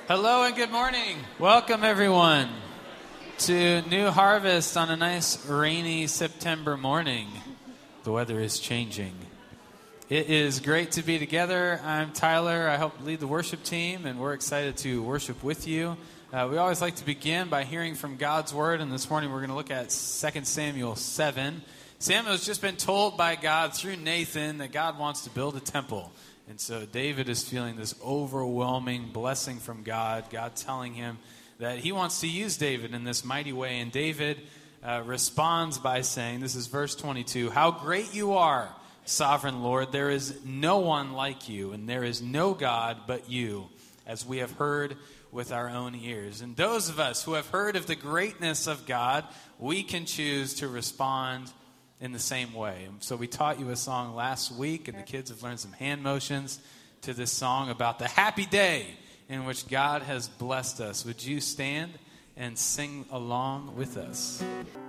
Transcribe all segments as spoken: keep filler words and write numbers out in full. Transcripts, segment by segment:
Hello and good morning. Welcome everyone to New Harvest on a nice rainy September morning. The weather is changing. It is great to be together. I'm Tyler. I help lead the worship team, and we're excited to worship with you. Uh, we always like to begin by hearing from God's Word, and this morning we're going to look at Second Samuel seven. Samuel's just been told by God through Nathan that God wants to build a temple. And so David is feeling this overwhelming blessing from God, God telling him that he wants to use David in this mighty way. And David uh, responds by saying, this is verse twenty-two, "How great you are, sovereign Lord. There is no one like you, and there is no God but you, as we have heard with our own ears." And those of us who have heard of the greatness of God, we can choose to respond in the same way. So we taught you a song last week, and the kids have learned some hand motions to this song about the happy day in which God has blessed us. Would you stand and sing along with us?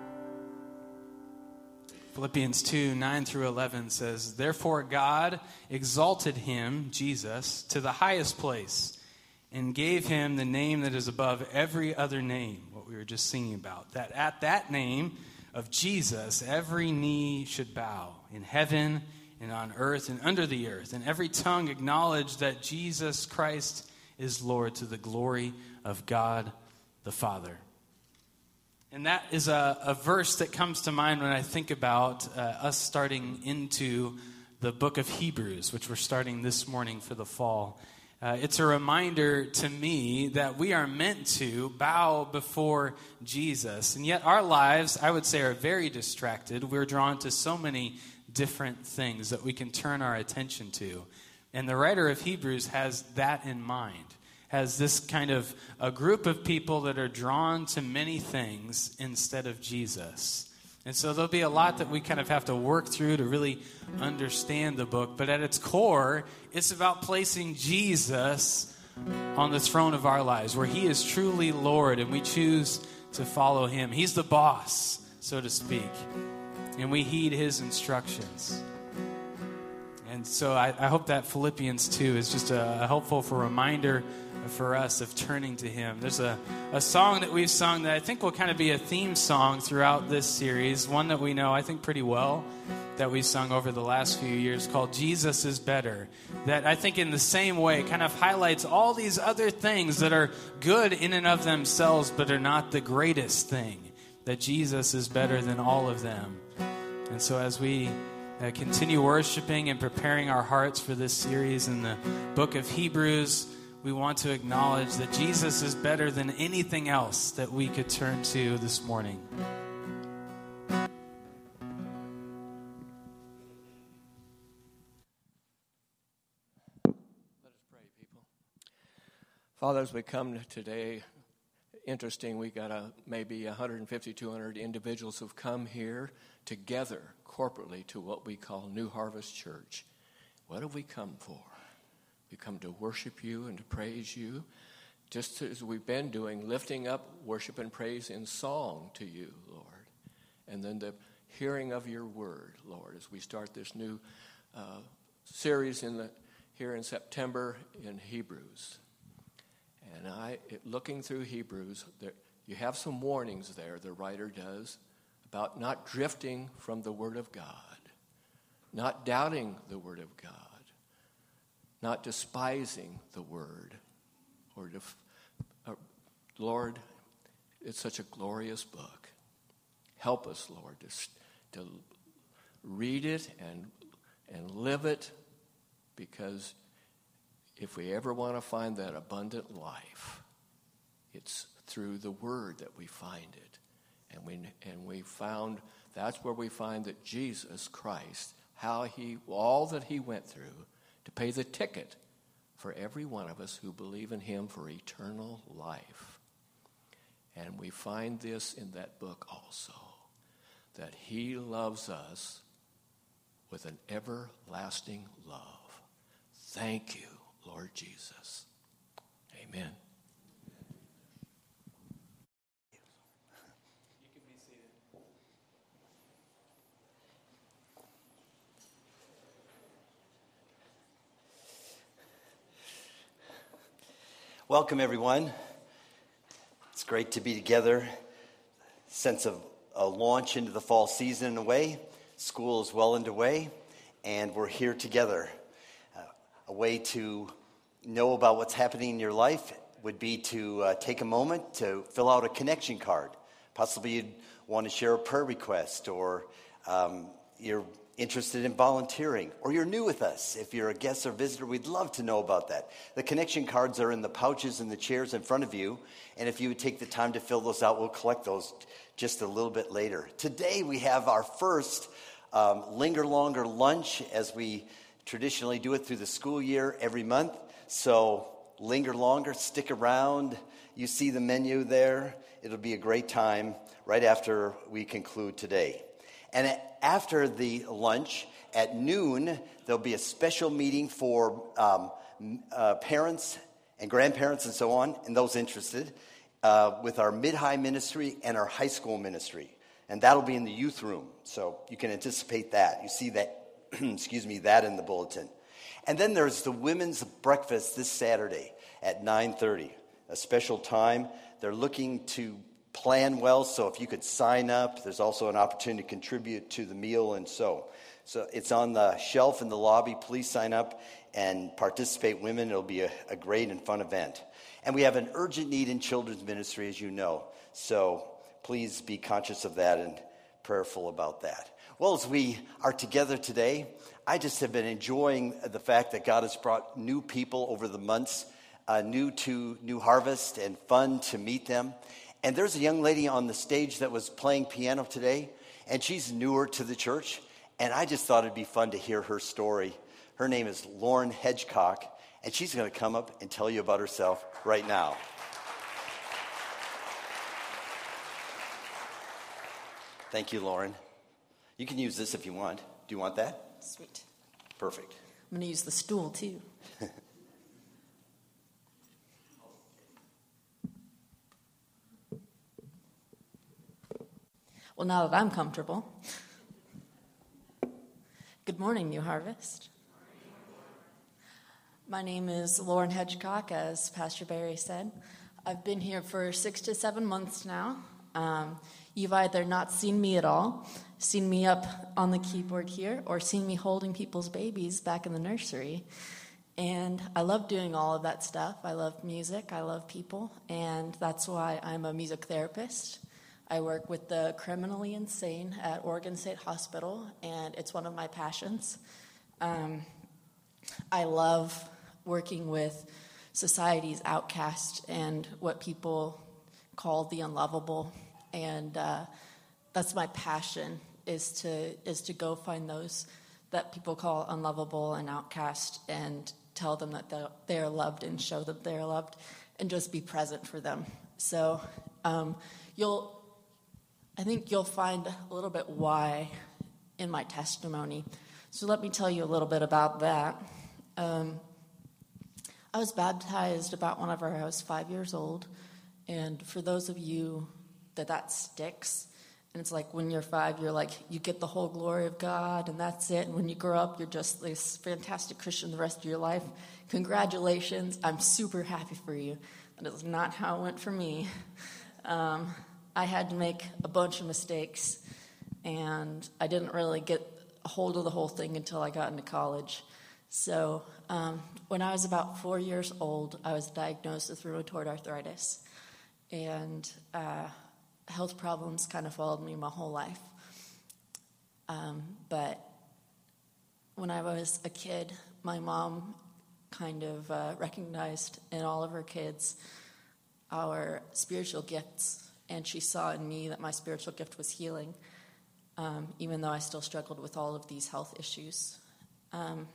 Philippians two, nine through eleven says, "Therefore God exalted him," Jesus, "to the highest place and gave him the name that is above every other name," what we were just singing about, "that at that name of Jesus, every knee should bow in heaven and on earth and under the earth, and every tongue acknowledge that Jesus Christ is Lord, to the glory of God the Father." And that is a, a verse that comes to mind when I think about uh, us starting into the book of Hebrews, which we're starting this morning for the fall. Uh, it's a reminder to me that we are meant to bow before Jesus. And yet our lives, I would say, are very distracted. We're drawn to so many different things that we can turn our attention to. And the writer of Hebrews has that in mind, has this kind of a group of people that are drawn to many things instead of Jesus. And so there'll be a lot that we kind of have to work through to really understand the book. But at its core, it's about placing Jesus on the throne of our lives, where he is truly Lord, and we choose to follow him. He's the boss, so to speak, and we heed his instructions. And so I, I hope that Philippians two is just a, a helpful for reminder for us of turning to him. There's a, a song that we've sung that I think will kind of be a theme song throughout this series, one that we know, I think, pretty well, that we've sung over the last few years, called "Jesus is Better," that I think in the same way kind of highlights all these other things that are good in and of themselves but are not the greatest thing, that Jesus is better than all of them. And so as we uh, continue worshiping and preparing our hearts for this series in the book of Hebrews, we want to acknowledge that Jesus is better than anything else that we could turn to this morning. Let us pray, people. Father, as we come today, interesting, we got a, maybe one hundred fifty, two hundred individuals who've come here together corporately to what we call New Harvest Church. What have we come for? We come to worship you and to praise you, just as we've been doing, lifting up worship and praise in song to you, Lord. And then the hearing of your word, Lord, as we start this new uh, series in the here in September in Hebrews. And I, it, looking through Hebrews, there, you have some warnings there, the writer does, about not drifting from the word of God, not doubting the word of God, not despising the word. Or def- uh, Lord, it's such a glorious book. Help us, Lord, to, to read it and and live it, because if we ever want to find that abundant life, it's through the word that we find it. And we and we found that's where we find that Jesus Christ, how he all that he went through to pay the ticket for every one of us who believe in him for eternal life. And we find this in that book also, that he loves us with an everlasting love. Thank you, Lord Jesus. Amen. You can be seated. Welcome, everyone. It's great to be together. Sense of a launch into the fall season in a way. School is well underway, and we're here together. Uh, a way to know about what's happening in your life would be to uh, take a moment to fill out a connection card. Possibly you'd want to share a prayer request, or um, you're interested in volunteering, or you're new with us. If you're a guest or visitor, we'd love to know about that. The connection cards are in the pouches and the chairs in front of you, and if you would take the time to fill those out, we'll collect those just a little bit later. Today we have our first um, Linger Longer lunch, as we traditionally do it through the school year every month. So linger longer, stick around. You see the menu there. It'll be a great time right after we conclude today. And after the lunch, at noon, there'll be a special meeting for um, uh, parents and grandparents and so on, and those interested, uh, with our mid-high ministry and our high school ministry. And that'll be in the youth room, so you can anticipate that. You see that, excuse me, that in the bulletin. And then there's the women's breakfast this Saturday at nine thirty, a special time. They're looking to plan well, so if you could sign up, there's also an opportunity to contribute to the meal, and so. So it's on the shelf in the lobby. Please sign up and participate, women. It'll be a, a great and fun event. And we have an urgent need in children's ministry, as you know, so please be conscious of that and prayerful about that. Well, as we are together today, I just have been enjoying the fact that God has brought new people over the months, uh, new to New Harvest, and fun to meet them. And there's a young lady on the stage that was playing piano today, and she's newer to the church, and I just thought it'd be fun to hear her story. Her name is Lauren Hedgecock, and she's going to come up and tell you about herself right now. Thank you, Lauren. You can use this if you want. Do you want that? Sweet. Perfect. I'm going to use the stool, too. Well, now that I'm comfortable. Good morning, New Harvest. My name is Lauren Hedgecock, as Pastor Barry said. I've been here for six to seven months now. Um, you've either not seen me at all, seen me up on the keyboard here, or seen me holding people's babies back in the nursery. And I love doing all of that stuff. I love music, I love people, and that's why I'm a music therapist. I work with the criminally insane at Oregon State Hospital, and it's one of my passions. Um, I love working with society's outcast and what people call the unlovable, and uh, that's my passion, is to is to go find those that people call unlovable and outcast and tell them that they're, they're loved and show that they're loved and just be present for them. So um, you'll I think you'll find a little bit why in my testimony. So let me tell you a little bit about that. Um, I was baptized about whenever I was five years old. And for those of you that that sticks, and it's like when you're five, you're like, you get the whole glory of God, and that's it. And when you grow up, you're just this fantastic Christian the rest of your life. Congratulations. I'm super happy for you. That is not how it went for me. Um, I had to make a bunch of mistakes, and I didn't really get a hold of the whole thing until I got into college. So um, when I was about four years old, I was diagnosed with rheumatoid arthritis, and uh, health problems kind of followed me my whole life. Um, but when I was a kid, my mom kind of uh, recognized in all of her kids our spiritual gifts. And she saw in me that my spiritual gift was healing, um, even though I still struggled with all of these health issues. Um,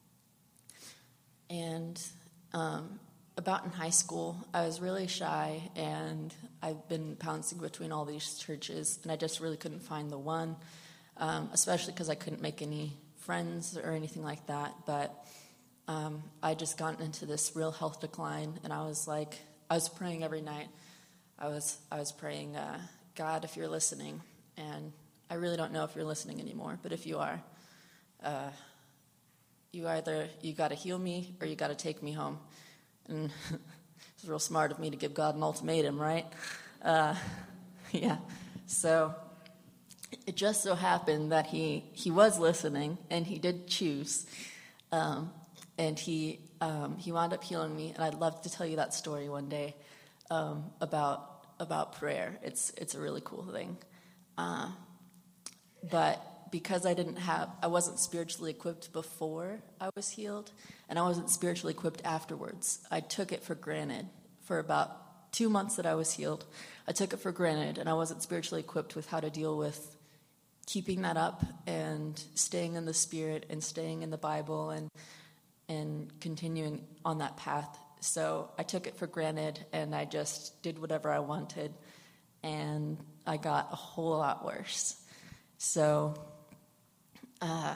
and um, about in high school, I was really shy, and I've been bouncing between all these churches, and I just really couldn't find the one, um, especially because I couldn't make any friends or anything like that. But um, I just gotten into this real health decline, and I was like, I was praying every night. I was I was praying, uh, God, if you're listening, and I really don't know if you're listening anymore, but if you are, uh, you either, you got to heal me or you got to take me home. And It's real smart of me to give God an ultimatum, right? Uh, yeah. So it just so happened that he, he was listening, and he did choose. Um, and he um, he wound up healing me, and I'd love to tell you that story one day um, about about prayer. It's it's a really cool thing. Uh, but because I didn't have, I wasn't spiritually equipped before I was healed, and I wasn't spiritually equipped afterwards. I took it for granted for about two months that I was healed. I took it for granted, and I wasn't spiritually equipped with how to deal with keeping that up and staying in the Spirit and staying in the Bible and and continuing on that path. So I took it for granted, and I just did whatever I wanted, and I got a whole lot worse. So, uh,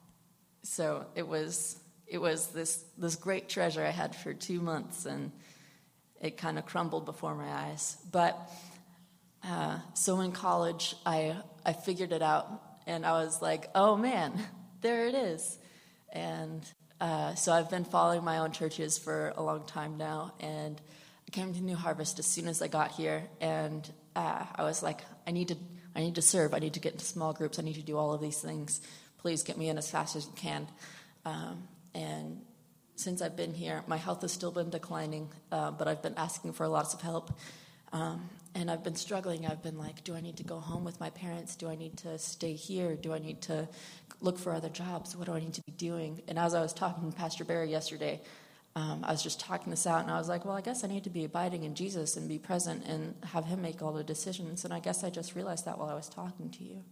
so it was it was this this great treasure I had for two months, and it kind of crumbled before my eyes. But uh, so in college, I I figured it out, and I was like, oh man, there it is, and. Uh, so I've been following my own churches for a long time now, and I came to New Harvest as soon as I got here, and uh, I was like, I need to, I need to serve, I need to get into small groups, I need to do all of these things. Please get me in as fast as you can. Um, and since I've been here, my health has still been declining, uh, but I've been asking for lots of help. Um, and I've been struggling. I've been like, do I need to go home with my parents? Do I need to stay here? Do I need to look for other jobs? What do I need to be doing? And as I was talking to Pastor Barry yesterday, um, I was just talking this out, and I was like, well, I guess I need to be abiding in Jesus and be present and have him make all the decisions. And I guess I just realized that while I was talking to you.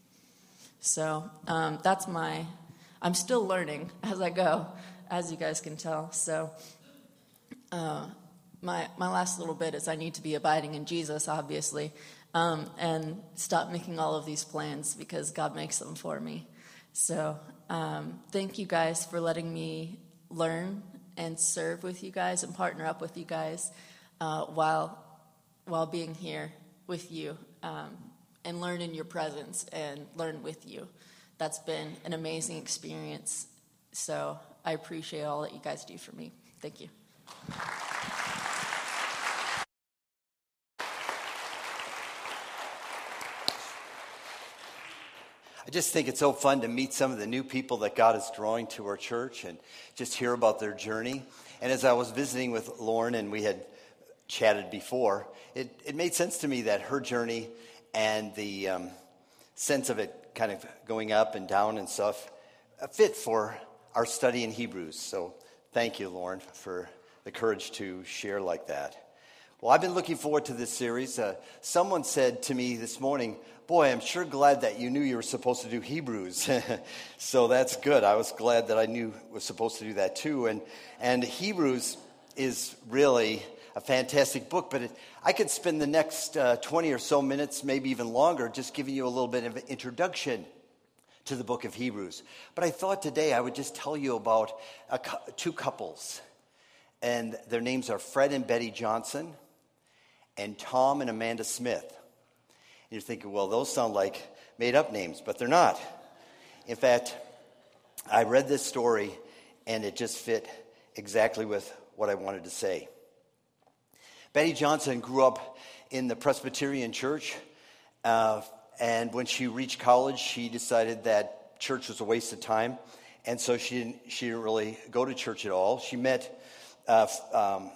So um, that's my, I'm still learning as I go, as you guys can tell. So uh My my last little bit is I need to be abiding in Jesus, obviously, um, and stop making all of these plans because God makes them for me. So um, thank you guys for letting me learn and serve with you guys and partner up with you guys uh, while while being here with you um, and learn in your presence and learn with you. That's been an amazing experience. So I appreciate all that you guys do for me. Thank you. I just think it's so fun to meet some of the new people that God is drawing to our church and just hear about their journey. And as I was visiting with Lauren and we had chatted before, it, it made sense to me that her journey and the um, sense of it kind of going up and down and stuff fit for our study in Hebrews. So thank you, Lauren, for the courage to share like that. Well, I've been looking forward to this series. Uh, someone said to me this morning, boy, I'm sure glad that you knew you were supposed to do Hebrews. So that's good. I was glad that I knew I was supposed to do that too. And and Hebrews is really a fantastic book, but it, I could spend the next uh, twenty or so minutes, maybe even longer, just giving you a little bit of an introduction to the book of Hebrews. But I thought today I would just tell you about a, two couples. And their names are Fred and Betty Johnson and Tom and Amanda Smith. And you're thinking, well, those sound like made-up names, but they're not. In fact, I read this story, and it just fit exactly with what I wanted to say. Betty Johnson grew up in the Presbyterian church, uh, and when she reached college, she decided that church was a waste of time, and so she didn't, she didn't really go to church at all. She met uh, um,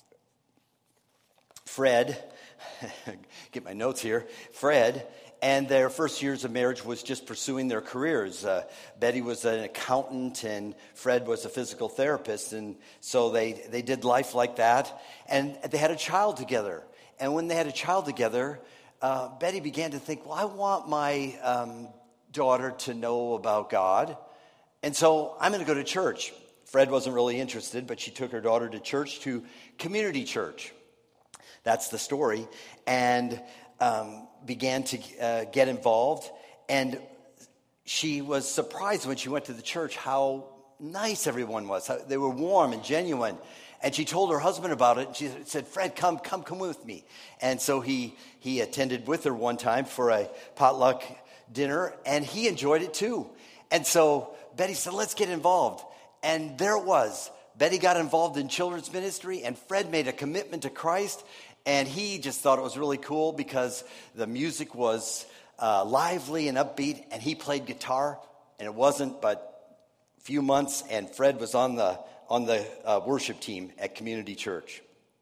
Fred, get my notes here, Fred, and their first years of marriage was just pursuing their careers. Uh, Betty was an accountant and Fred was a physical therapist, and so they, they did life like that, and they had a child together. And when they had a child together, uh, Betty began to think, well, I want my um, daughter to know about God, and so I'm going to go to church. Fred wasn't really interested, but she took her daughter to church, to community church. That's the story, and um, began to uh, get involved. And she was surprised when she went to the church how nice everyone was. How they were warm and genuine. And she told her husband about it. And she said, "Fred, come, come, come with me." And so he he attended with her one time for a potluck dinner, and he enjoyed it too. And so Betty said, "Let's get involved." And there it was. Betty got involved in children's ministry, and Fred made a commitment to Christ, and he just thought it was really cool because the music was uh, lively and upbeat, and he played guitar, and it wasn't but a few months, and Fred was on the on the uh, worship team at Community Church.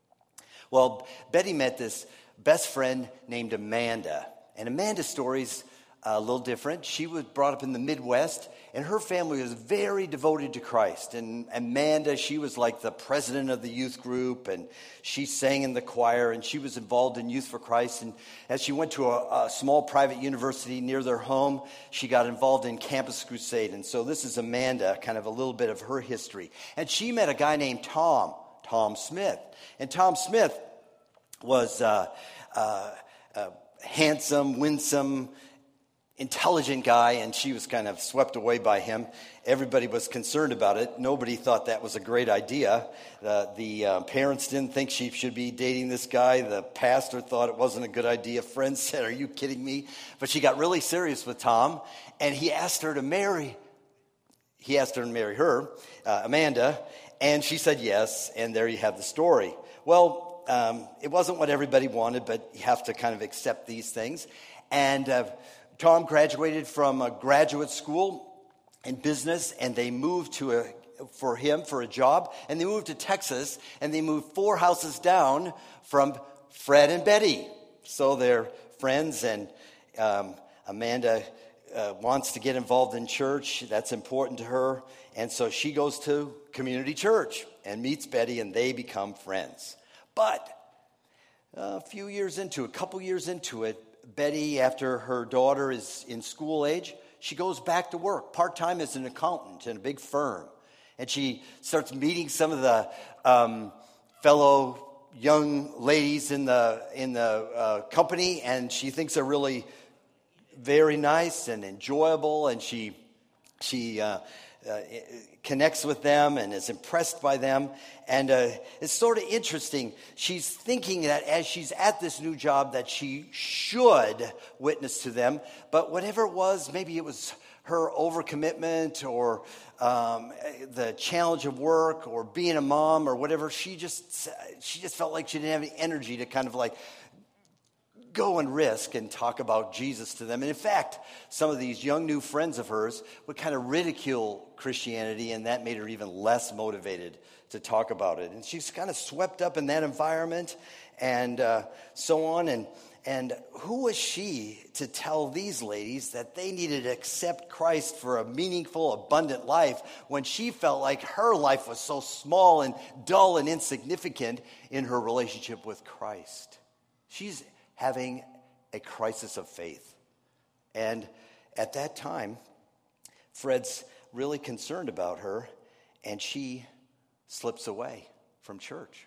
Well, Betty met this best friend named Amanda, and Amanda's story's a little different. She was brought up in the Midwest, and her family was very devoted to Christ. And Amanda, she was like the president of the youth group, and she sang in the choir, and she was involved in Youth for Christ. And as she went to a, a small private university near their home, she got involved in Campus Crusade. And so this is Amanda, kind of a little bit of her history. And she met a guy named Tom, Tom Smith. And Tom Smith was uh, uh, uh, handsome, winsome, intelligent guy, and she was kind of swept away by him. Everybody was concerned about it. Nobody thought that was a great idea. Uh, the uh, parents didn't think she should be dating this guy. The pastor thought it wasn't a good idea. Friends said, "Are you kidding me?" But she got really serious with Tom, and he asked her to marry. He asked her to marry her, uh, Amanda, and she said yes, and there you have the story. Well, um, it wasn't what everybody wanted, but you have to kind of accept these things. And uh, Tom graduated from a graduate school in business, and they moved to a for him for a job, and they moved to Texas, and they moved four houses down from Fred and Betty. So they're friends, and um, Amanda uh, wants to get involved in church. That's important to her, and so she goes to Community Church and meets Betty, and they become friends. But a few years into, a couple years into it, Betty, after her daughter is in school age, she goes back to work part-time as an accountant in a big firm. And she starts meeting some of the um, fellow young ladies in the in the uh, company, and she thinks they're really very nice and enjoyable, and she she uh, uh, connects with them and is impressed by them. And uh, it's sort of interesting. She's thinking that as she's at this new job that she should witness to them. But whatever it was, maybe it was her overcommitment or um, the challenge of work or being a mom or whatever. She just she just felt like she didn't have any energy to kind of like go and risk and talk about Jesus to them. And in fact, some of these young new friends of hers would kind of ridicule Christianity, and that made her even less motivated to talk about it. And she's kind of swept up in that environment and uh, so on. And, and who was she to tell these ladies that they needed to accept Christ for a meaningful, abundant life when she felt like her life was so small and dull and insignificant in her relationship with Christ? She's having a crisis of faith. And at that time, Fred's really concerned about her, and she slips away from church.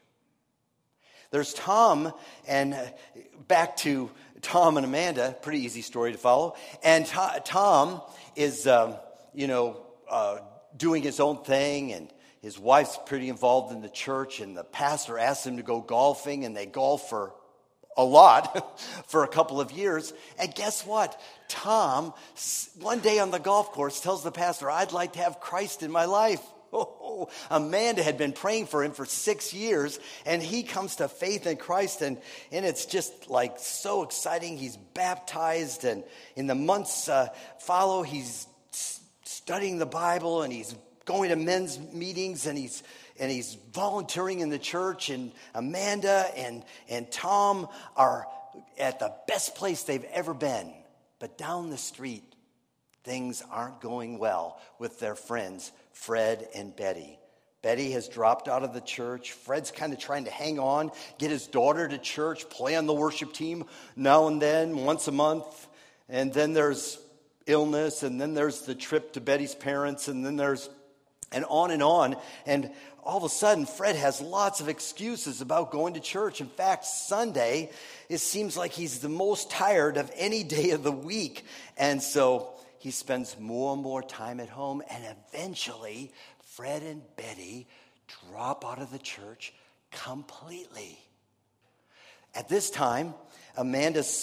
There's Tom, and back to Tom and Amanda, pretty easy story to follow. And to- Tom is, um, you know, uh, doing his own thing, and his wife's pretty involved in the church, and the pastor asks him to go golfing, and they golf for a lot for a couple of years. And guess what? Tom, one day on the golf course, tells the pastor, "I'd like to have Christ in my life." Oh, Amanda had been praying for him for six years, and he comes to faith in Christ, and, and it's just like so exciting. He's baptized, and in the months uh, follow, he's studying the Bible, and he's going to men's meetings, and he's and he's volunteering in the church, and Amanda and, and Tom are at the best place they've ever been. But down the street, things aren't going well with their friends, Fred and Betty. Betty has dropped out of the church. Fred's kind of trying to hang on, get his daughter to church, play on the worship team now and then, once a month. And then there's illness, and then there's the trip to Betty's parents, and then there's and on and on. And all of a sudden, Fred has lots of excuses about going to church. In fact, Sunday, it seems like he's the most tired of any day of the week. And so he spends more and more time at home. And eventually, Fred and Betty drop out of the church completely. At this time, Amanda's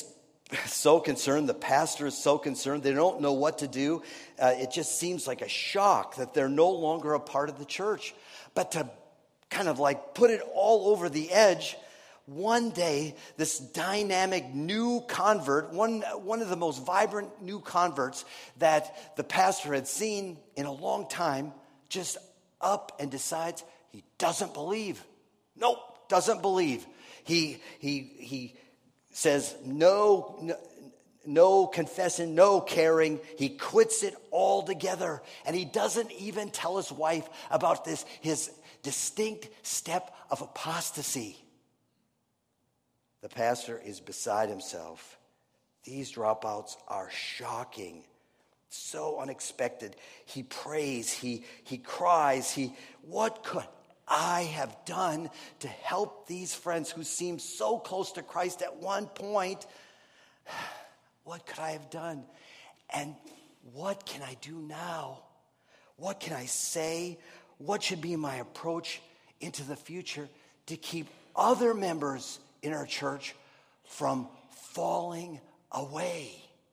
so concerned. The pastor is so concerned. They don't know what to do. Uh, it just seems like a shock that they're no longer a part of the church. But to kind of like put it all over the edge, one day, this dynamic new convert, one, one of the most vibrant new converts that the pastor had seen in a long time, just up and decides he doesn't believe. Nope, doesn't believe. He he he says no, no, no confessing, no caring. He quits it altogether, and he doesn't even tell his wife about this, his distinct step of apostasy. The pastor is beside himself. These dropouts are shocking, so unexpected. He prays, he, he cries, he, what could I have done to help these friends who seemed so close to Christ at one point? What could I have done? And what can I do now? What can I say? What should be my approach into the future to keep other members in our church from falling away?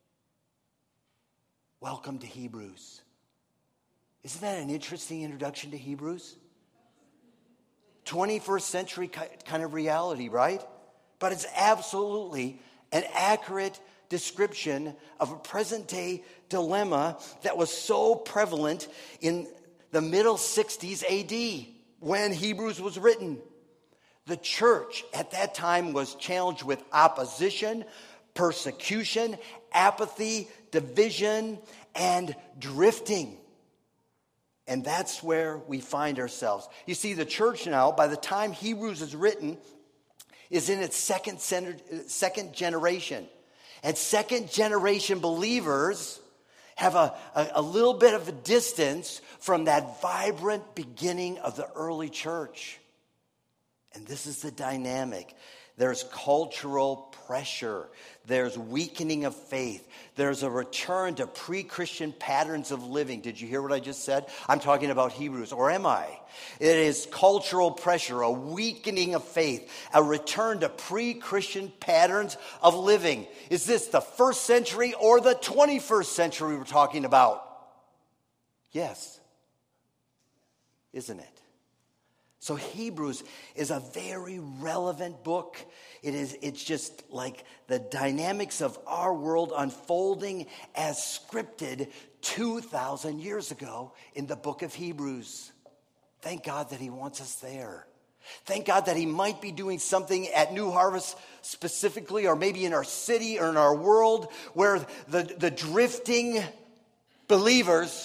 Welcome to Hebrews. Isn't that an interesting introduction to Hebrews? twenty-first century kind of reality, right? But it's absolutely an accurate description of a present day dilemma that was so prevalent in the middle sixties A D when Hebrews was written. The church at that time was challenged with opposition, persecution, apathy, division, and drifting. And that's where we find ourselves. You see, the church now, by the time Hebrews is written, is in its second, second generation. And second generation believers have a, a, a little bit of a distance from that vibrant beginning of the early church. And this is the dynamic. There's cultural pressure. There's weakening of faith. There's a return to pre-Christian patterns of living. Did you hear what I just said? I'm talking about Hebrews, or am I? It is cultural pressure, a weakening of faith, a return to pre-Christian patterns of living. Is this the first century or the twenty-first century we're talking about? Yes. Isn't it? So Hebrews is a very relevant book. It is, it's just like the dynamics of our world unfolding as scripted two thousand years ago in the book of Hebrews. Thank God that he wants us there. Thank God that he might be doing something at New Harvest specifically, or maybe in our city or in our world, where the, the drifting believers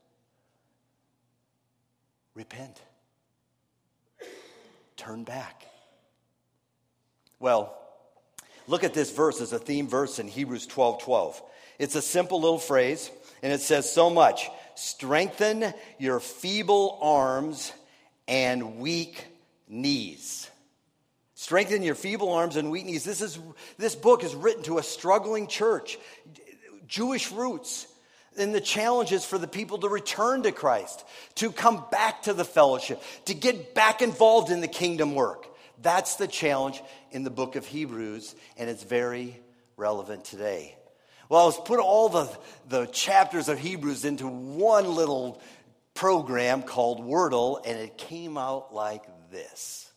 repent. Turn back. Well, look at this verse as a theme verse in Hebrews twelve twelve. It's a simple little phrase, and it says so much. Strengthen your feeble arms and weak knees. Strengthen your feeble arms and weak knees. This is this book is written to a struggling church, Jewish roots. And the challenge is for the people to return to Christ, to come back to the fellowship, to get back involved in the kingdom work. That's the challenge in the book of Hebrews, and it's very relevant today. Well, let's put all the, the chapters of Hebrews into one little program called Wordle, and it came out like this.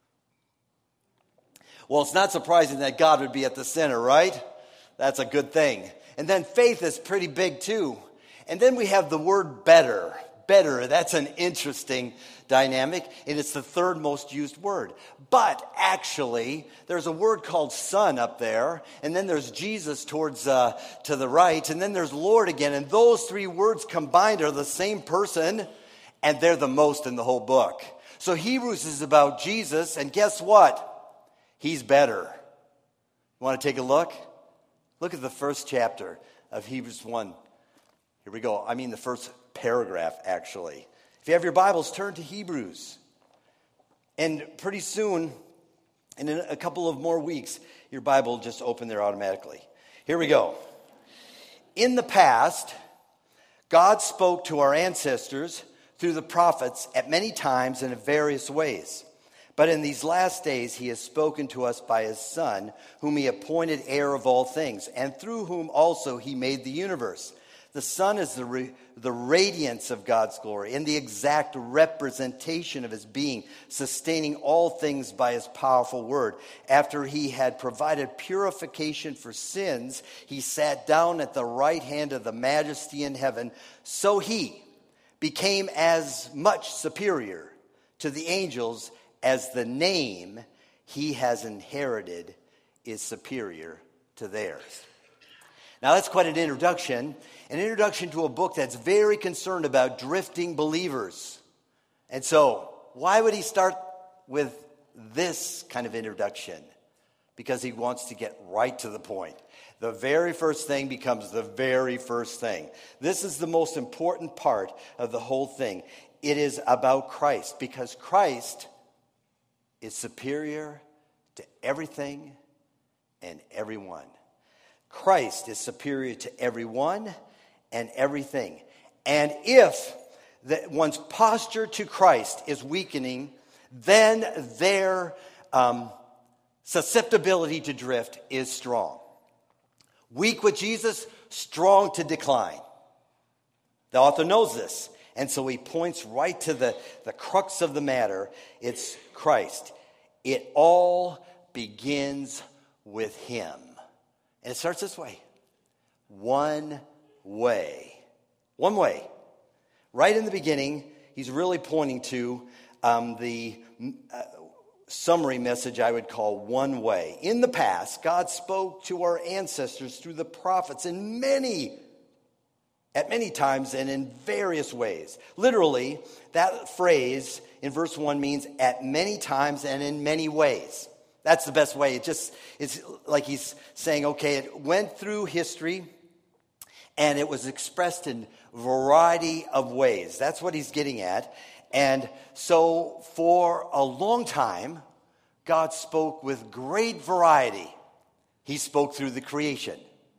Well, it's not surprising that God would be at the center, right? That's a good thing. And then faith is pretty big too. And then we have the word better. Better, that's an interesting dynamic, and it's the third most used word. But actually, there's a word called son up there, and then there's Jesus towards uh, to the right, and then there's Lord again. And those three words combined are the same person, and they're the most in the whole book. So Hebrews is about Jesus, and guess what? He's better. You want to take a look? Look at the first chapter of Hebrews one. Here we go. I mean the first paragraph, actually. If you have your Bibles, turn to Hebrews. And pretty soon, and in a couple of more weeks, your Bible will just open there automatically. Here we go. In the past, God spoke to our ancestors through the prophets at many times and in various ways. But in these last days he has spoken to us by his Son, whom he appointed heir of all things, and through whom also he made the universe. The Son is the, re- the radiance of God's glory and the exact representation of his being, sustaining all things by his powerful word. After he had provided purification for sins, he sat down at the right hand of the Majesty in heaven. So he became as much superior to the angels as the name he has inherited is superior to theirs. Now that's quite an introduction, an introduction to a book that's very concerned about drifting believers. And so, why would he start with this kind of introduction? Because he wants to get right to the point. The very first thing becomes the very first thing. This is the most important part of the whole thing. It is about Christ, because Christ is superior to everything and everyone. Christ is superior to everyone and everything. And if the, one's posture to Christ is weakening, then their um, susceptibility to drift is strong. Weak with Jesus, strong to decline. The author knows this. And so he points right to the, the crux of the matter. It's Christ. It all begins with him. And it starts this way. One way. One way. Right in the beginning, he's really pointing to um, the uh, summary message I would call one way. In the past, God spoke to our ancestors through the prophets in many, at many times and in various ways. Literally, that phrase in verse one means at many times and in many ways. That's the best way. It just, it's like he's saying, okay, it went through history and it was expressed in a variety of ways. That's what he's getting at. And so for a long time, God spoke with great variety. He spoke through the creation.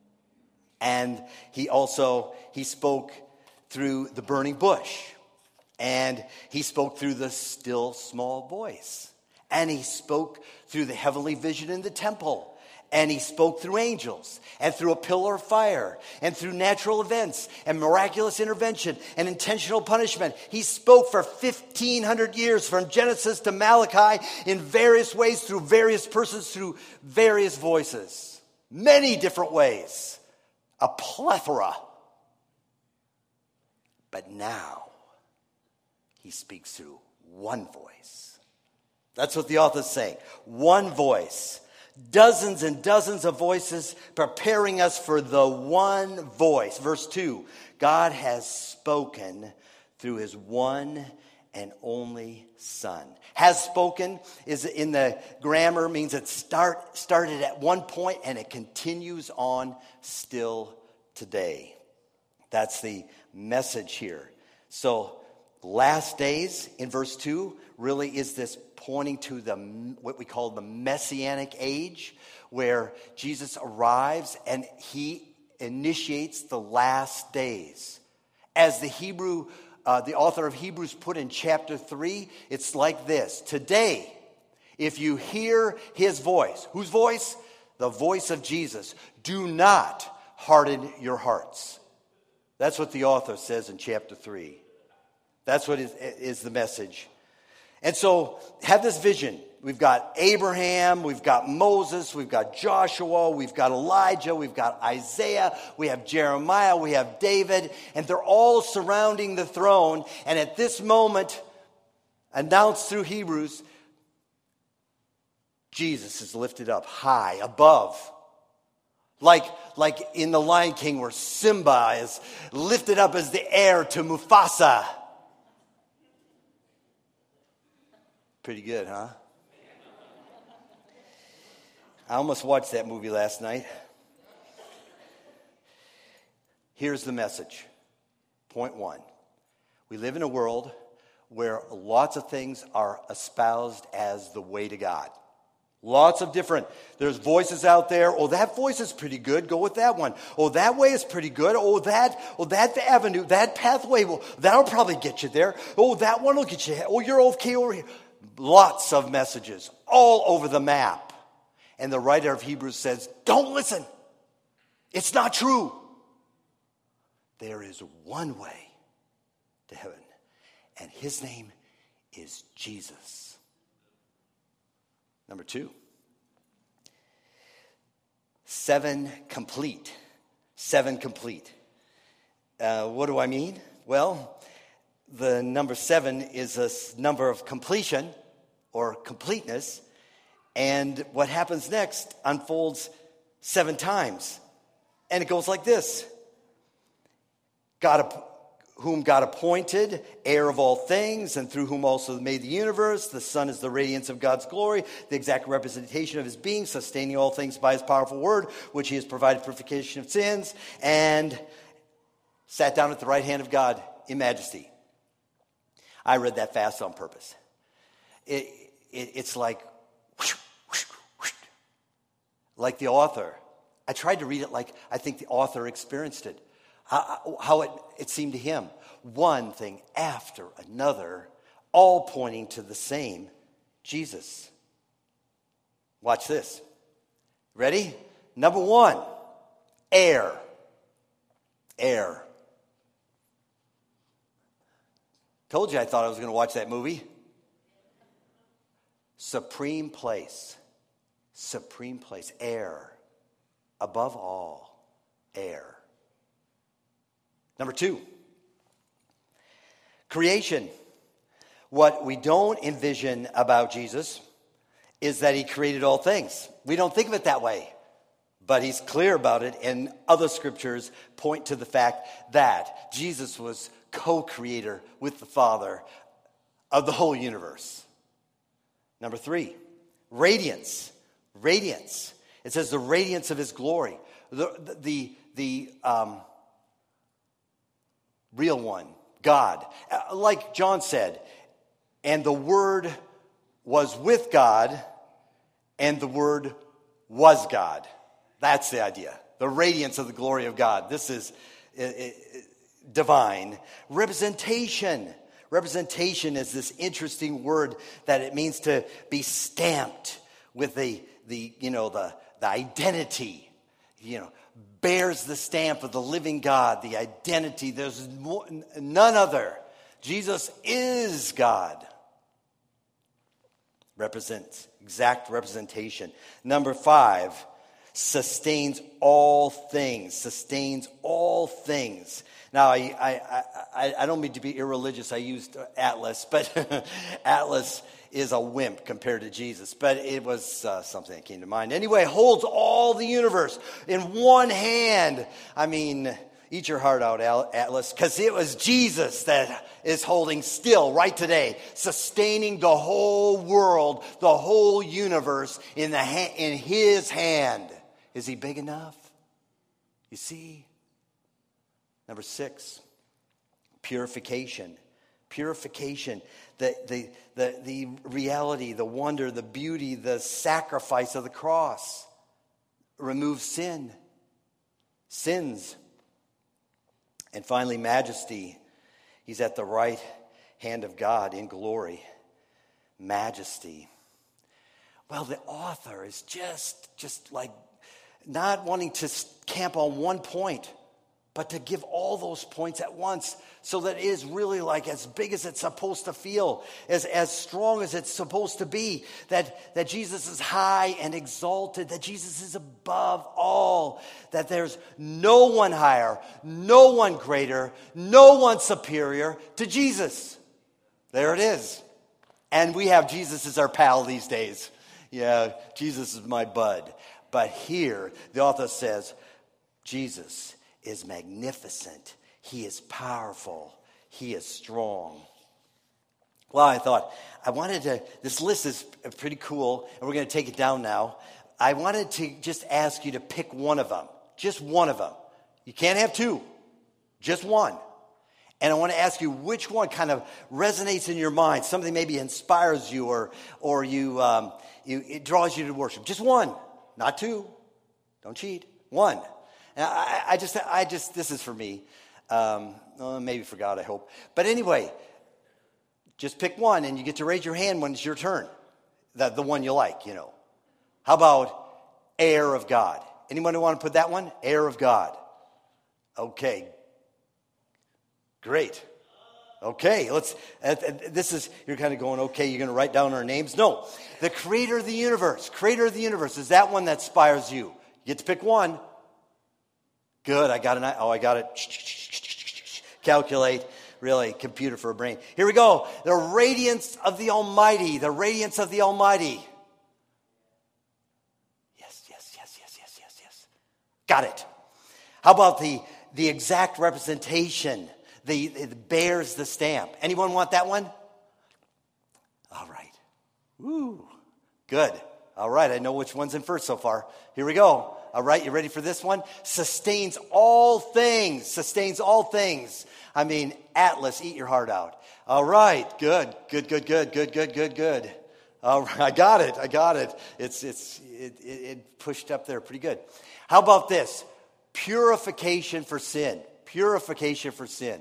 And he also, he spoke through the burning bush. And he spoke through the still small voice. And he spoke through the heavenly vision in the temple. And he spoke through angels. And through a pillar of fire. And through natural events. And miraculous intervention. And intentional punishment. He spoke for fifteen hundred years. From Genesis to Malachi. In various ways. Through various persons. Through various voices. Many different ways. A plethora. But now, he speaks through one voice. That's what the author's saying. One voice. Dozens and dozens of voices preparing us for the one voice. Verse two, God has spoken through his one and only Son. Has spoken is in the grammar means it start started at one point and it continues on still today. That's the message here. So last days in verse two really is this pointing to the what we call the Messianic age, where Jesus arrives and he initiates the last days. As the Hebrew, uh, the author of Hebrews put in chapter three, it's like this. Today, if you hear his voice, whose voice? The voice of Jesus. Do not harden your hearts. That's what the author says in chapter three. That's what is, is the message. And so, have this vision. We've got Abraham, we've got Moses, we've got Joshua, we've got Elijah, we've got Isaiah, we have Jeremiah, we have David, and they're all surrounding the throne. And at this moment, announced through Hebrews, Jesus is lifted up high above. Like, like in The Lion King where Simba is lifted up as the heir to Mufasa. Pretty good, huh? I almost watched that movie last night. Here's the message. Point one. We live in a world where lots of things are espoused as the way to God. Lots of different, there's voices out there. Oh, that voice is pretty good. Go with that one. Oh, that way is pretty good. Oh, that, oh, that avenue, that pathway, will, that'll probably get you there. Oh, that one will get you. Oh, you're okay over here. lots of messages all over the map. And the writer of Hebrews says, don't listen. It's not true. There is one way to heaven, and his name is Jesus. Number two, seven complete. Seven complete. Uh, what do I mean? Well, the number seven is a number of completion or completeness, and what happens next unfolds seven times. And it goes like this. God, whom God appointed, heir of all things, and through whom also made the universe. The Son is the radiance of God's glory, the exact representation of his being, sustaining all things by his powerful word, which he has provided purification of sins, and sat down at the right hand of God in majesty. I read that fast on purpose. It, it, it's like, whoosh, whoosh, whoosh, like the author. I tried to read it like I think the author experienced it. How, how it, it seemed to him. One thing after another, all pointing to the same Jesus. Watch this. Ready? Number one, heir. Heir. Told you I thought I was going to watch that movie. Supreme place. Supreme place. Heir. Above all, heir. Number two, creation. What we don't envision about Jesus is that he created all things. We don't think of it that way, but he's clear about it, and other scriptures point to the fact that Jesus was co-creator with the Father of the whole universe. Number three, radiance. Radiance. It says the radiance of his glory. The, the, the, the um, real one, God. Uh, like John said, and the Word was with God, and the Word was God. That's the idea. The radiance of the glory of God. This is uh, uh, divine. Representation. Representation is this interesting word that it means to be stamped with the, the you know, the, the identity, you know, bears the stamp of the living God, the identity. There's none other. Jesus is God. Represents, exact representation. Number five, sustains all things. Sustains all things. Now, I, I, I, I don't mean to be irreligious. I used Atlas, but Atlas is a wimp compared to Jesus. But it was uh, something that came to mind. Anyway, holds all the universe in one hand. I mean, eat your heart out, Atlas, because it was Jesus that is holding still right today, sustaining the whole world, the whole universe in the ha- in his hand. Is he big enough? You see? Number six, purification. Purification, the, the, the, the reality, the wonder, the beauty, the sacrifice of the cross. Remove sin, sins. And finally, majesty. He's at the right hand of God in glory. Majesty. Well, the author is just, just like not wanting to camp on one point, but to give all those points at once so that it is really like as big as it's supposed to feel, as, as strong as it's supposed to be, that, that Jesus is high and exalted, that Jesus is above all, that there's no one higher, no one greater, no one superior to Jesus. There it is. And we have Jesus as our pal these days. Yeah, Jesus is my bud. But here, the author says, Jesus is magnificent. He is powerful. He is strong. Well, I thought, I wanted to, this list is pretty cool, and we're going to take it down now. I wanted to just ask you to pick one of them, just one of them. You can't have two, just one. And I want to ask you which one kind of resonates in your mind, something maybe inspires you or, or you, um, you, it draws you to worship. Just one, not two. Don't cheat. One. And I, I just, I just, this is for me. Um, well, maybe for God, I hope. But anyway, Just pick one, and you get to raise your hand when it's your turn. The, the one you like, you know. How about heir of God? Anyone want to put that one? Heir of God. Okay. Great. Okay, let's, uh, this is, you're kind of going, okay, you're going to write down our names? No. The creator of the universe. Creator of the universe. Is that one that inspires you? You get to pick one. Good, I got it. Oh, I got it. Calculate. Really, computer for a brain. Here we go. The radiance of the Almighty. The radiance of the Almighty. Yes, yes, yes, yes, yes, yes, yes. Got it. How about the, the exact representation? The, it bears the stamp. Anyone want that one? All right. Woo. Good. All right, I know which one's in first so far. Here we go. All right, you ready for this one? Sustains all things. Sustains all things. I mean, Atlas, eat your heart out. All right, good, good, good, good, good, good, good, good. All right, I got it, I got it. It's it's it, it, it pushed up there pretty good. How about this? Purification for sin. Purification for sin.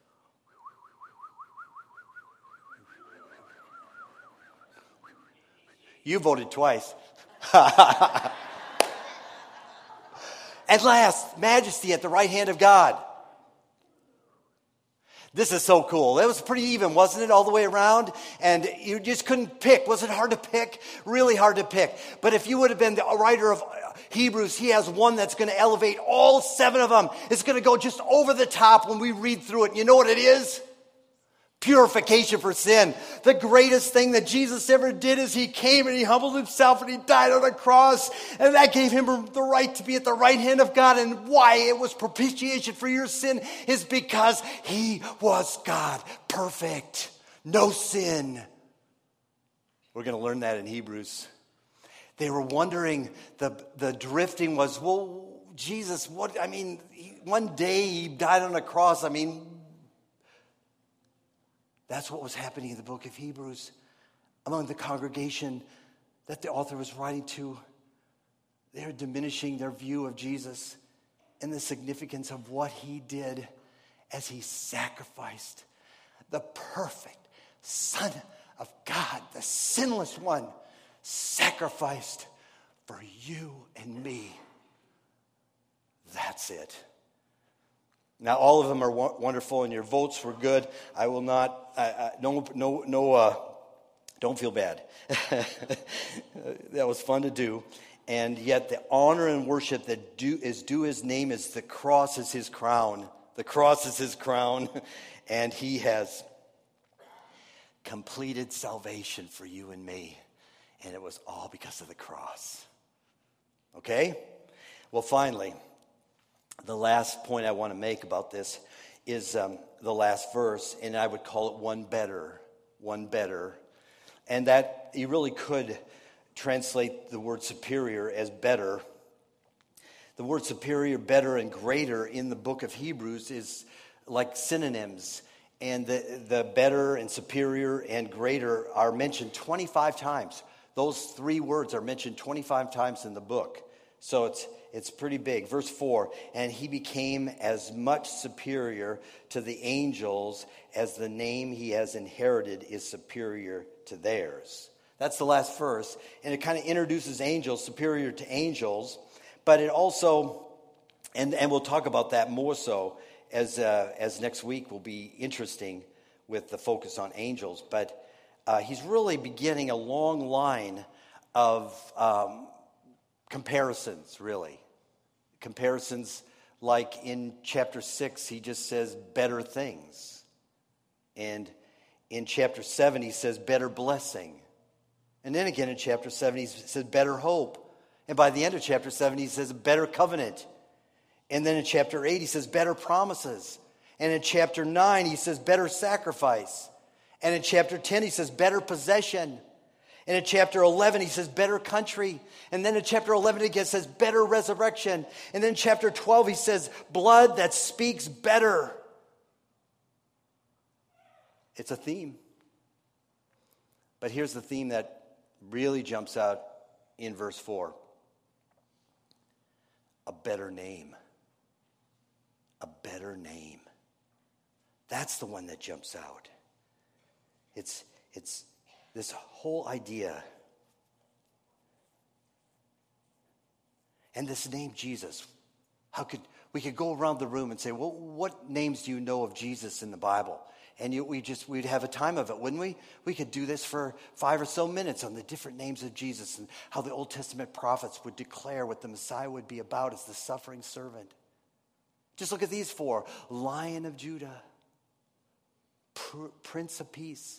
You voted twice. At last, majesty at the right hand of God. This is so cool. It was pretty even, wasn't it, all the way around? And you just couldn't pick. Was it hard to pick? Really hard to pick. But if you would have been the writer of Hebrews, he has one that's going to elevate all seven of them. It's going to go just over the top when we read through it. You know what it is? Purification for sin. The greatest thing that Jesus ever did is he came and he humbled himself and he died on a cross. And that gave him the right to be at the right hand of God. And why it was propitiation for your sin is because he was God. Perfect. No sin. We're going to learn that in Hebrews. They were wondering, the, the drifting was, well, Jesus, what, I mean, he, one day he died on a cross. I mean, that's what was happening in the book of Hebrews among the congregation that the author was writing to. They're diminishing their view of Jesus and the significance of what he did as he sacrificed the perfect Son of God, the sinless one, sacrificed for you and me. That's it. Now, all of them are wonderful, and your votes were good. I will not, I, I, no, no, no, uh, don't feel bad. That was fun to do. And yet the honor and worship that due, is due his name is the cross is his crown. The cross is his crown. And he has completed salvation for you and me. And it was all because of the cross. Okay? Well, finally, the last point I want to make about this is um, the last verse, and I would call it one better, one better. And that you really could translate the word superior as better. The word superior, better, and greater in the book of Hebrews is like synonyms. And the, the better and superior and greater are mentioned twenty-five times. Those three words are mentioned twenty-five times in the book. So it's it's pretty big. Verse four, and he became as much superior to the angels as the name he has inherited is superior to theirs. That's the last verse. And it kind of introduces angels, superior to angels. But it also, and, and we'll talk about that more so as, uh, as next week will be interesting with the focus on angels. But uh, he's really beginning a long line of um, comparisons, really. Comparisons like in chapter six, he just says better things. And in chapter seven, he says better blessing. And then again in chapter seven, he says better hope. And by the end of chapter seven, he says better covenant. And then in chapter eight, he says better promises. And in chapter nine, he says better sacrifice. And in chapter ten, he says better possession. And in chapter eleven, he says better country. And then in chapter eleven, again, says better resurrection. And then in chapter twelve, he says blood that speaks better. It's a theme. But here's the theme that really jumps out in verse four. A better name. A better name. That's the one that jumps out. It's, it's this whole idea. And this name Jesus, how could we could go around the room and say, well, what names do you know of Jesus in the Bible? And you, we just, we'd have a time of it, wouldn't we? We could do this for five or so minutes on the different names of Jesus and how the Old Testament prophets would declare what the Messiah would be about as the suffering servant. Just look at these four. Lion of Judah, Pr- Prince of Peace,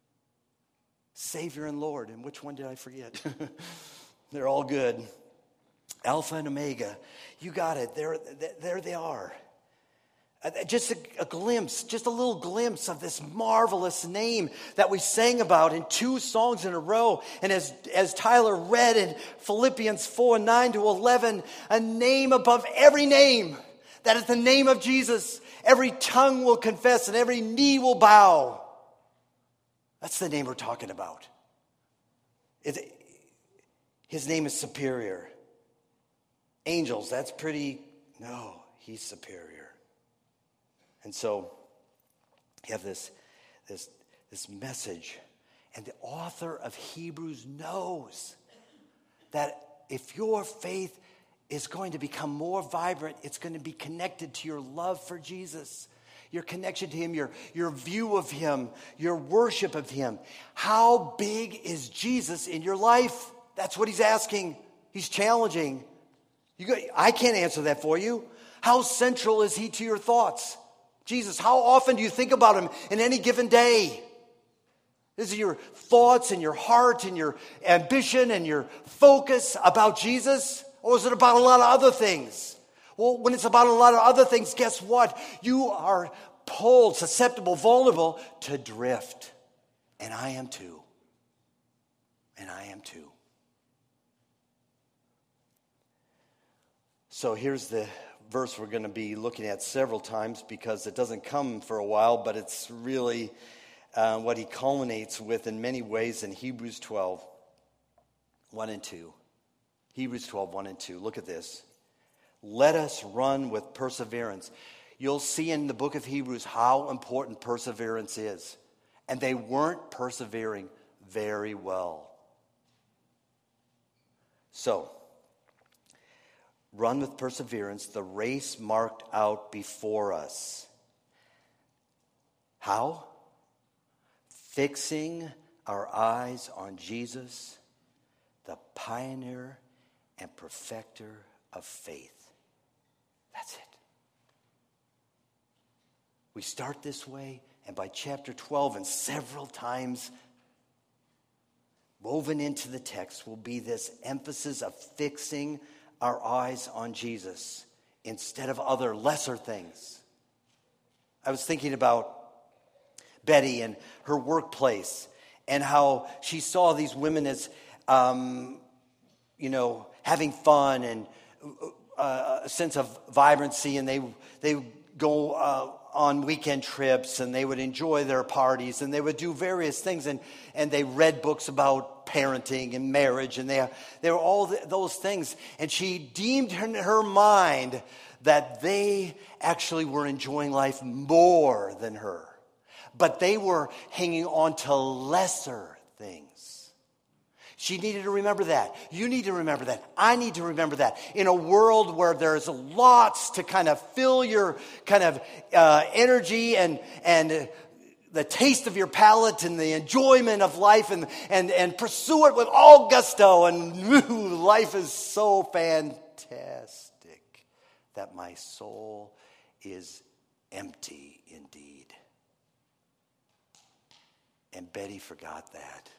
Savior and Lord. And which one did I forget? They're all good. Alpha and Omega. You got it. There, there they are. Just a, a glimpse, just a little glimpse of this marvelous name that we sang about in two songs in a row. And as, as Tyler read in Philippians four, nine to eleven, a name above every name. That is the name of Jesus. Every tongue will confess and every knee will bow. That's the name we're talking about. It, his name is superior. Angels, that's pretty, no, he's superior. And so you have this, this, this message. And the author of Hebrews knows that if your faith is going to become more vibrant, it's going to be connected to your love for Jesus, your connection to him, your, your view of him, your worship of him. How big is Jesus in your life? That's what he's asking. He's challenging. You go, I can't answer that for you. How central is he to your thoughts? Jesus, how often do you think about him in any given day? Is it your thoughts and your heart and your ambition and your focus about Jesus? Or is it about a lot of other things? Well, when it's about a lot of other things, guess what? You are pulled, susceptible, vulnerable to drift. And I am too. And I am too. So here's the verse we're going to be looking at several times because it doesn't come for a while, but it's really uh, what he culminates with in many ways in Hebrews twelve, one and two. Hebrews twelve, one and two. Look at this. Let us run with perseverance. You'll see in the book of Hebrews how important perseverance is. And they weren't persevering very well. So, run with perseverance the race marked out before us. How? Fixing our eyes on Jesus, the pioneer and perfecter of faith. That's it. We start this way, and by chapter twelve, and several times woven into the text will be this emphasis of fixing our eyes on Jesus instead of other lesser things. I was thinking about Betty and her workplace and how she saw these women as, um, you know, having fun and uh, a sense of vibrancy, and they they go uh, on weekend trips and they would enjoy their parties and they would do various things, and, and they read books about parenting and marriage, and they, they were all th- those things. And she deemed in her mind that they actually were enjoying life more than her. But they were hanging on to lesser things. She needed to remember that. You need to remember that. I need to remember that. In a world where there's lots to kind of fill your kind of uh, energy and and uh, the taste of your palate and the enjoyment of life, and and and pursue it with all gusto, and woo, life is so fantastic that my soul is empty indeed. And Betty forgot that.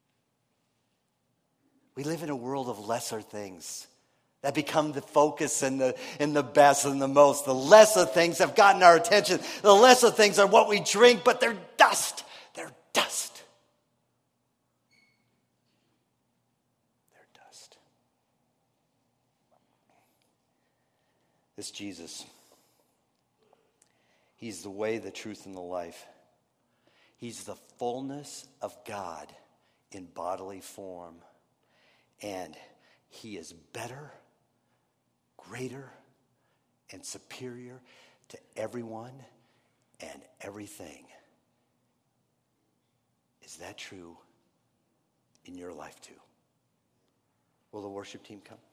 We live in a world of lesser things that become the focus and the and the best and the most. The lesser things have gotten our attention. The lesser things are what we drink, but they're dust. They're dust. They're dust. This Jesus, he's the way, the truth, and the life. He's the fullness of God in bodily form. And he is better, greater, and superior to everyone and everything Is that true in your life too? Will the worship team come?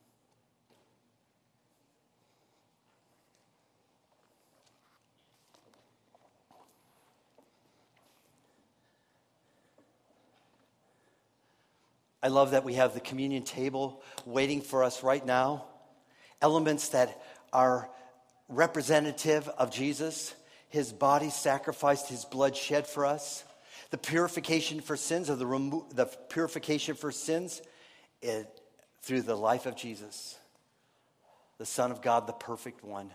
I love that we have the communion table waiting for us right now. Elements that are representative of Jesus, his body sacrificed, his blood shed for us. The purification for sins, or the, remo- the purification for sins it, through the life of Jesus, the Son of God, the perfect one.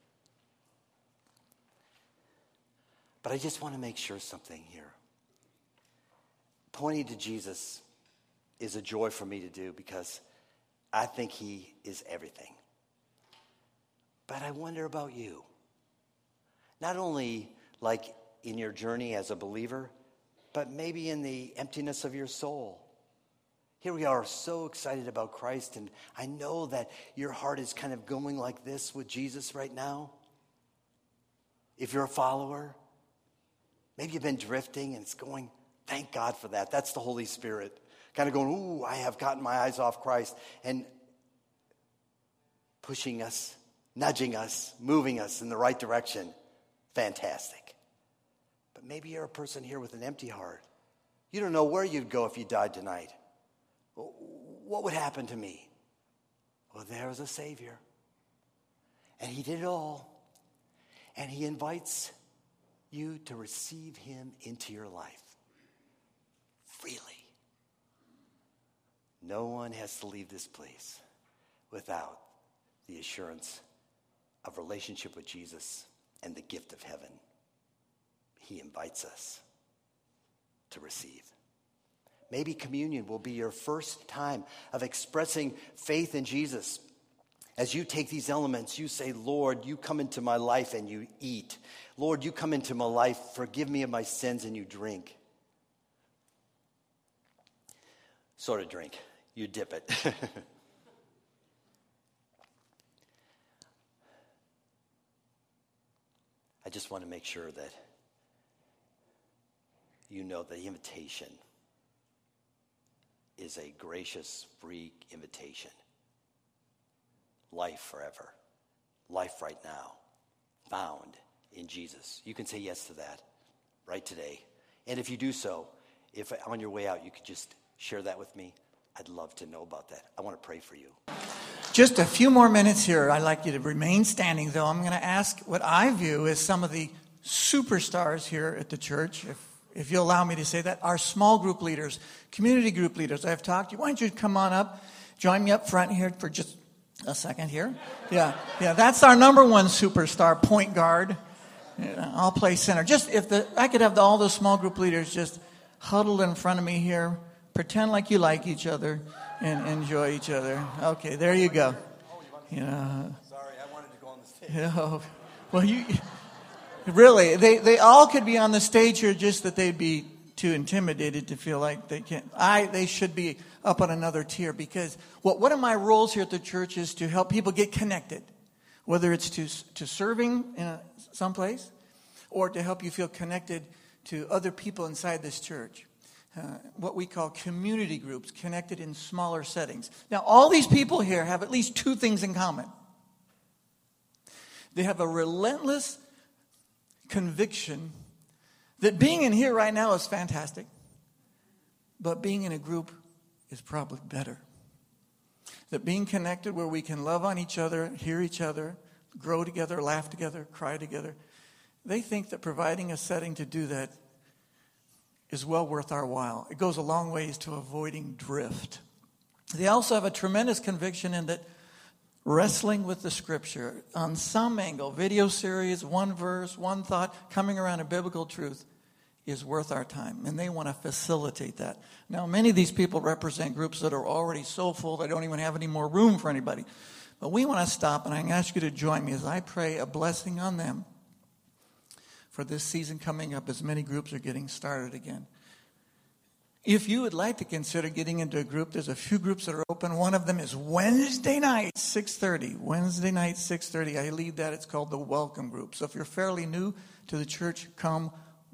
But I just want to make sure something here. Pointing to Jesus is a joy for me to do because I think he is everything. But I wonder about you. Not only like in your journey as a believer, but maybe in the emptiness of your soul. Here we are so excited about Christ, and I know that your heart is kind of going like this with Jesus right now. If you're a follower, maybe you've been drifting and it's going, thank God for that. That's the Holy Spirit. Kind of going, ooh, I have gotten my eyes off Christ, and pushing us, nudging us, moving us in the right direction. Fantastic. But maybe you're a person here with an empty heart. You don't know where you'd go if you died tonight. What would happen to me? Well, there's a Savior. And he did it all. And he invites you to receive him into your life freely. No one has to leave this place without the assurance of relationship with Jesus and the gift of heaven. He invites us to receive. Maybe communion will be your first time of expressing faith in Jesus. As you take these elements, you say, Lord, you come into my life and you eat. Lord, you come into my life, forgive me of my sins, and you drink. Sort of drink. You dip it. I just want to make sure that you know the invitation is a gracious, free invitation. Life forever. Life right now. Found in Jesus. You can say yes to that right today. And if you do so, if on your way out you could just share that with me, I'd love to know about that. I want to pray for you. Just a few more minutes here. I'd like you to remain standing, though. I'm going to ask what I view as some of the superstars here at the church, if if you'll allow me to say that, our small group leaders, community group leaders. I've talked to you. Why don't you come on up, join me up front here for just a second here. Yeah, yeah, that's our number one superstar, point guard. Yeah, I'll play center. Just if the I could have the, all the small group leaders just huddled in front of me here, pretend like you like each other and enjoy each other. Okay, there you go. You know, Sorry, I wanted to go on the stage. you know, well, you really, they, they all could be on the stage here, just that they'd be too intimidated to feel like they can't. I they should be up on another tier, because what one of my roles here at the church is to help people get connected, whether it's to to serving in a, someplace, or to help you feel connected to other people inside this church. Uh, what we call community groups, connected in smaller settings. Now, all these people here have at least two things in common. They have a relentless conviction that being in here right now is fantastic, but being in a group is probably better. That being connected where we can love on each other, hear each other, grow together, laugh together, cry together, they think that providing a setting to do that is well worth our while. It goes a long ways to avoiding drift. They also have a tremendous conviction in that wrestling with the scripture on some angle, video series, one verse, one thought, coming around a biblical truth is worth our time. And they want to facilitate that. Now, many of these people represent groups that are already so full they don't even have any more room for anybody. But we want to stop, and I ask you to join me as I pray a blessing on them for this season coming up as many groups are getting started again. If you would like to consider getting into a group, there's a few groups that are open. One of them is Wednesday night, six thirty. Wednesday night, six thirty. I lead that. It's called the Welcome Group. So if you're fairly new to the church, come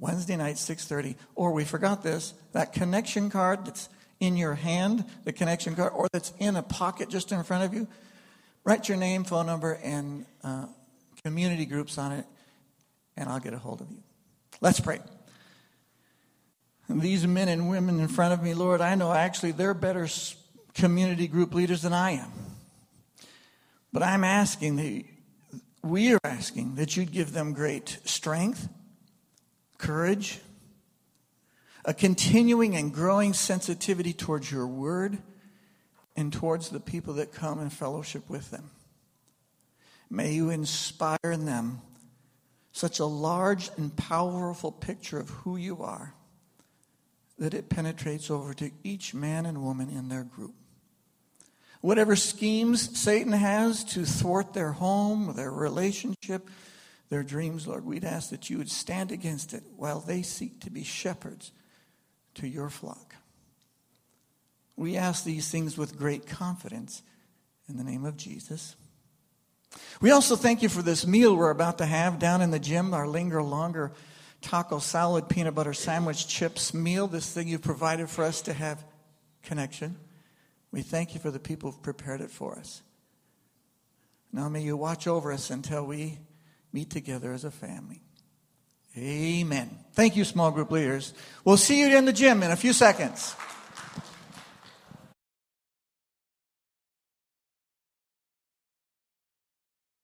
Wednesday night, six thirty. Or we forgot this, that connection card that's in your hand, the connection card, or that's in a pocket just in front of you, write your name, phone number, and uh, community groups on it, and I'll get a hold of you. Let's pray. And these men and women in front of me, Lord, I know actually they're better community group leaders than I am. But I'm asking, that we are asking that you'd give them great strength, courage, a continuing and growing sensitivity towards your word and towards the people that come and fellowship with them. May you inspire in them such a large and powerful picture of who you are that it penetrates over to each man and woman in their group. Whatever schemes Satan has to thwart their home, their relationship, their dreams, Lord, we'd ask that you would stand against it while they seek to be shepherds to your flock. We ask these things with great confidence in the name of Jesus. We also thank you for this meal we're about to have down in the gym, our Linger Longer taco salad, peanut butter sandwich, chips meal, this thing you've provided for us to have connection. We thank you for the people who've prepared it for us. Now may you watch over us until we meet together as a family. Amen. Thank you, small group leaders. We'll see you in the gym in a few seconds.